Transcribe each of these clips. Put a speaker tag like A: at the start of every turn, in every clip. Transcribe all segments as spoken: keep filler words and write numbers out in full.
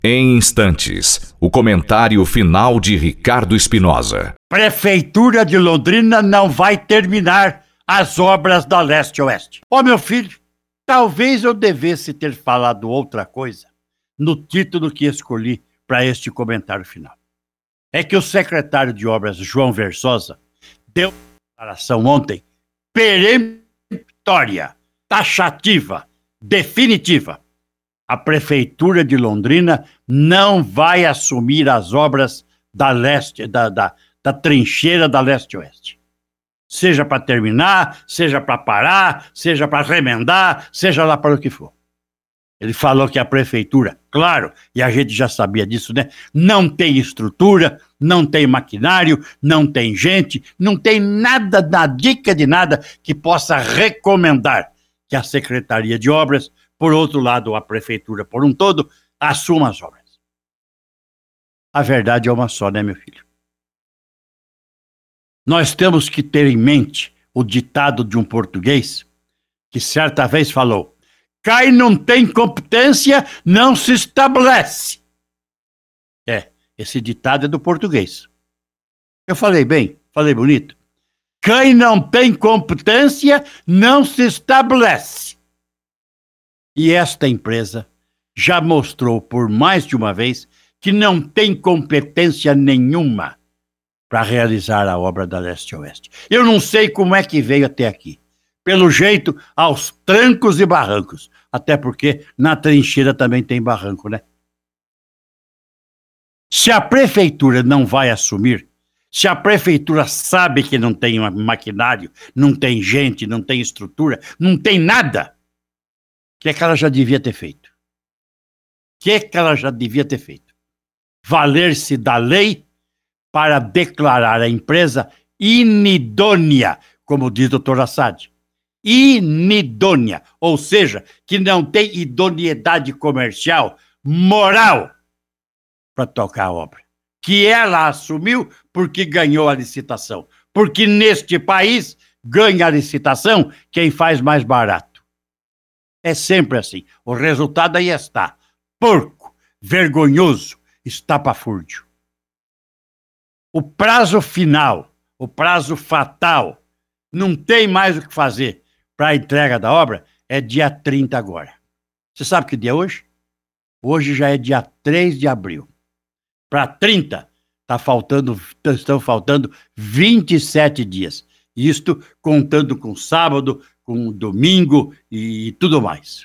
A: Em instantes, o comentário final de Ricardo Espinosa.
B: Prefeitura de Londrina não vai terminar as obras da Leste-Oeste. Ó, meu filho, talvez eu devesse ter falado outra coisa no título que escolhi para este comentário final. É que o secretário de Obras, João Versosa, deu uma declaração ontem peremptória, taxativa, definitiva. A Prefeitura de Londrina não vai assumir as obras da leste, da, da, da trincheira da Leste-Oeste. Seja para terminar, seja para parar, seja para remendar, seja lá para o que for. Ele falou que a Prefeitura, claro, e a gente já sabia disso, né? Não tem estrutura, não tem maquinário, não tem gente, não tem nada, na dica de nada que possa recomendar que a Secretaria de Obras, por outro lado, a Prefeitura por um todo, assuma as obras. A verdade é uma só, né, meu filho? Nós temos que ter em mente o ditado de um português que certa vez falou: quem não tem competência não se estabelece. É, esse ditado é do português. Eu falei bem? Falei bonito? Quem não tem competência não se estabelece. E esta empresa já mostrou por mais de uma vez que não tem competência nenhuma para realizar a obra da Leste-Oeste. Eu não sei como é que veio até aqui. Pelo jeito, aos trancos e barrancos. Até porque na trincheira também tem barranco, né? Se a Prefeitura não vai assumir, se a Prefeitura sabe que não tem maquinário, não tem gente, não tem estrutura, não tem nada, o que é que ela já devia ter feito? O que é que ela já devia ter feito? Valer-se da lei para declarar a empresa inidônea, como diz o doutor Assad. Inidônea, ou seja, que não tem idoneidade comercial, moral, para tocar a obra. Que ela assumiu porque ganhou a licitação. Porque neste país ganha a licitação quem faz mais barato. É sempre assim. O resultado aí está. Porco, vergonhoso, estapafúrdio. O prazo final, o prazo fatal, não tem mais o que fazer para a entrega da obra, é dia trinta agora. Você sabe que dia é hoje? Hoje já é dia três de abril. Para trinta, tá faltando, estão faltando vinte e sete dias. Isto contando com sábado, com domingo e tudo mais.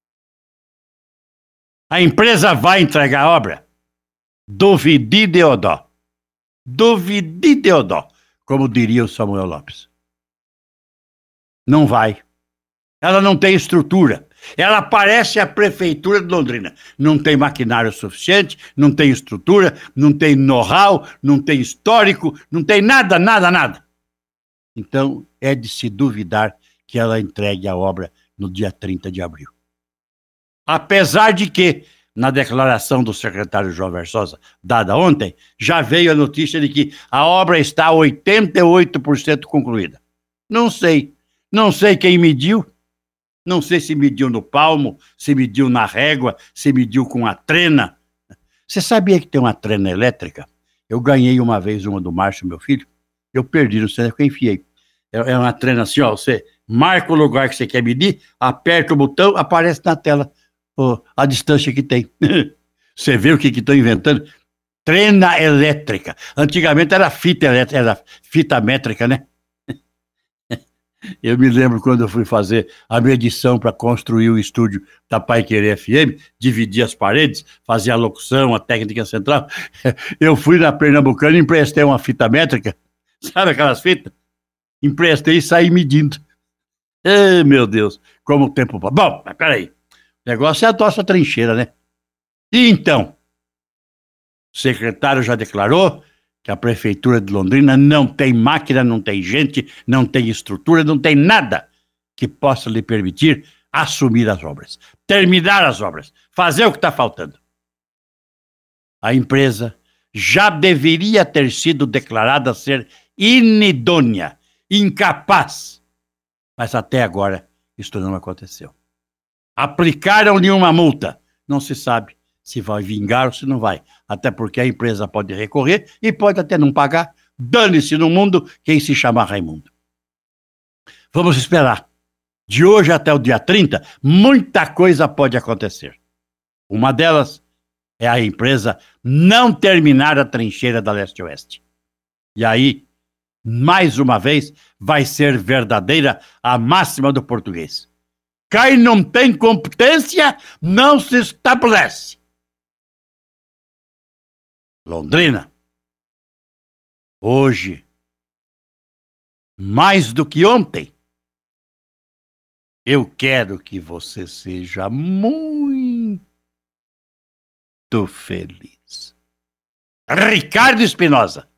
B: A empresa vai entregar a obra? Duvidi Deodó. Duvidi Deodó, como diria o Samuel Lopes. Não vai. Ela não tem estrutura. Ela parece a Prefeitura de Londrina. Não tem maquinário suficiente, não tem estrutura, não tem know-how, não tem histórico, não tem nada, nada, nada. Então, é de se duvidar que ela entregue a obra no dia trinta de abril. Apesar de que, na declaração do secretário João Versosa, dada ontem, já veio a notícia de que a obra está oitenta e oito por cento concluída. Não sei. Não sei quem mediu. Não sei se mediu no palmo, se mediu na régua, se mediu com a trena. Você sabia que tem uma trena elétrica? Eu ganhei uma vez uma do Márcio, meu filho. Eu perdi, não sei onde eu enfiei. É uma trena assim, ó. Você marca o lugar que você quer medir, aperta o botão, aparece na tela oh, a distância que tem. Você vê o que estão inventando? Trena elétrica. Antigamente era fita elétrica, era fita métrica, né? Eu me lembro quando eu fui fazer a medição para construir o estúdio da Paiquerê F M, dividir as paredes, fazer a locução, a técnica central. Eu fui na Pernambucana e emprestei uma fita métrica, sabe aquelas fitas? Emprestei e saí medindo. Ei, meu Deus, como o tempo... Bom, mas peraí, o negócio é a nossa trincheira, né? E então, o secretário já declarou que a Prefeitura de Londrina não tem máquina, não tem gente, não tem estrutura, não tem nada que possa lhe permitir assumir as obras, terminar as obras, fazer o que está faltando. A empresa já deveria ter sido declarada ser inidônea, incapaz, mas até agora isto não aconteceu. Aplicaram-lhe uma multa, não se sabe se vai vingar ou se não vai. Até porque a empresa pode recorrer e pode até não pagar. Dane-se no mundo quem se chama Raimundo. Vamos esperar. De hoje até o dia trinta, muita coisa pode acontecer. Uma delas é a empresa não terminar a trincheira da Leste-Oeste. E aí, mais uma vez, vai ser verdadeira a máxima do português. Quem não tem competência, não se estabelece. Londrina, hoje, mais do que ontem, eu quero que você seja muito feliz. Ricardo Espinosa.